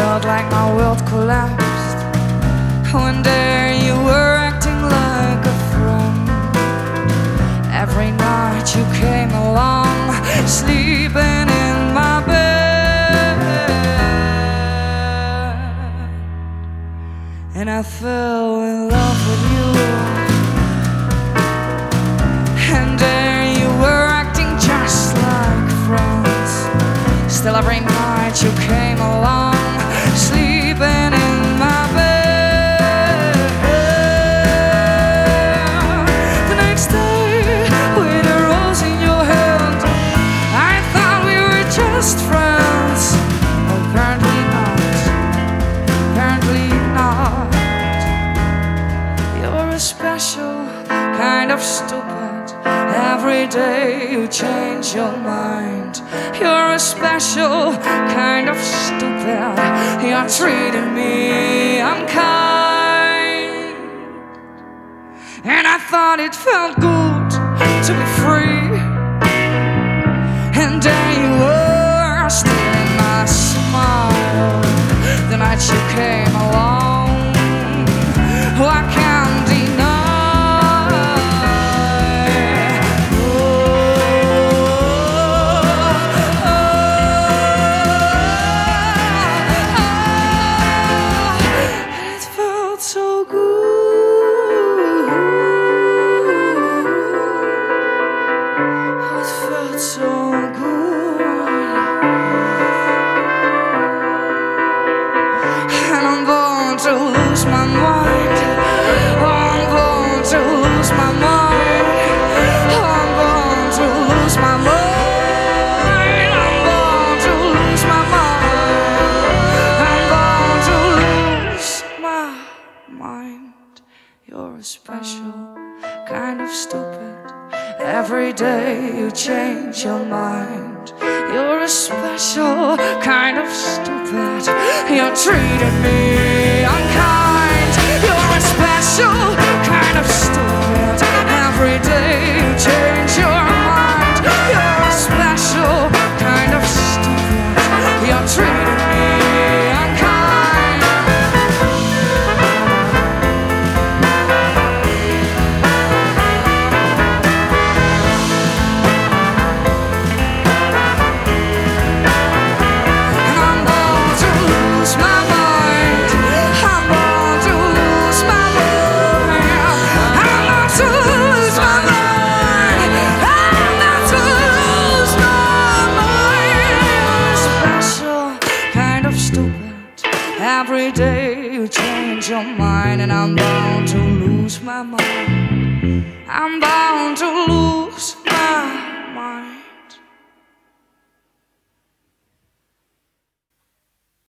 felt like my world collapsed. One day you were acting like a friend. Every night you came along, sleeping in my bed, and I fell in love with you. And there you were acting just like friends. Still every night you came along, sleeping in my bed. The next day, with a rose in your hand, I thought we were just friends. Apparently not, apparently not. You're a special kind of stupid. Every day you change your mind. You're a special kind of stupid. You're treating me unkind. And I thought it felt good to be free. And there you were, stealing my smile. The night you came along, I can't deny. So good, it felt so good, and I'm born to lose my mind. I'm born to lose my mind. I'm born to lose my mind. I'm born to lose my mind. I'm born to lose my mind. You're a special kind of stupid. Every day you change your mind. You're a special kind of stupid. You're treating me unkind. You're a special kind of stupid. Every day you change your mind. You're a special kind of stupid. You're treating me unkind. Every day you change your mind, and I'm bound to lose my mind. I'm bound to lose